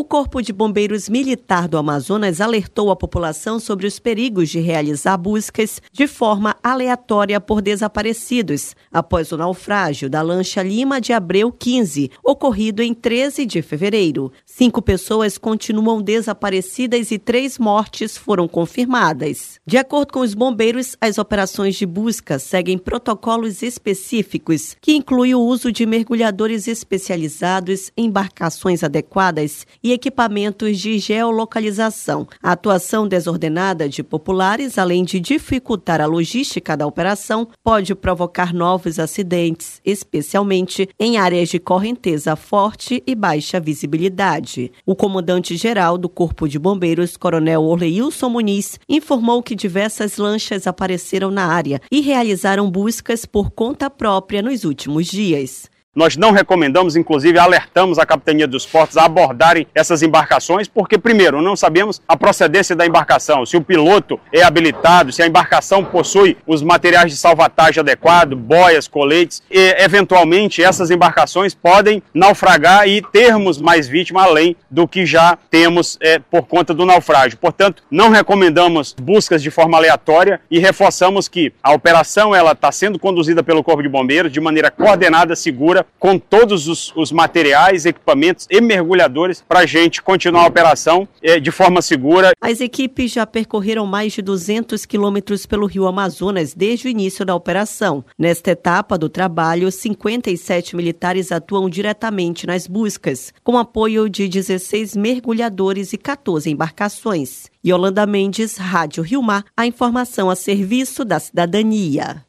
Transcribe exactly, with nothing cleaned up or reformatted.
Corpo de Bombeiros Militar do Amazonas alertou a população sobre os perigos de realizar buscas de forma aleatória por desaparecidos, após o naufrágio da lancha Lima de Abreu quinze, ocorrido em treze de fevereiro. Cinco pessoas continuam desaparecidas e três mortes foram confirmadas. De acordo com os bombeiros, as operações de busca seguem protocolos específicos, que incluem o uso de mergulhadores especializados, embarcações adequadas e equipamentos de geolocalização. A atuação desordenada de populares, além de dificultar a logística da operação, pode provocar novos acidentes, especialmente em áreas de correnteza forte e baixa visibilidade. O comandante-geral do Corpo de Bombeiros, Coronel Orleilson Muniz, informou que diversas lanchas apareceram na área e realizaram buscas por conta própria nos últimos dias. Nós não recomendamos, inclusive alertamos a Capitania dos Portos a abordarem essas embarcações, porque primeiro, não sabemos a procedência da embarcação, se o piloto é habilitado, se a embarcação possui os materiais de salvatagem adequados, boias, coletes, e eventualmente essas embarcações podem naufragar e termos mais vítimas além do que já temos é, por conta do naufrágio. Portanto, não recomendamos buscas de forma aleatória e reforçamos que a operação ela está sendo conduzida pelo Corpo de Bombeiros de maneira coordenada, segura, com todos os, os materiais, equipamentos e mergulhadores para a gente continuar a operação eh, de forma segura. As equipes já percorreram mais de duzentos quilômetros pelo Rio Amazonas desde o início da operação. Nesta etapa do trabalho, cinquenta e sete militares atuam diretamente nas buscas, com apoio de dezesseis mergulhadores e quatorze embarcações. Yolanda Mendes, Rádio Rio Mar, a informação a serviço da cidadania.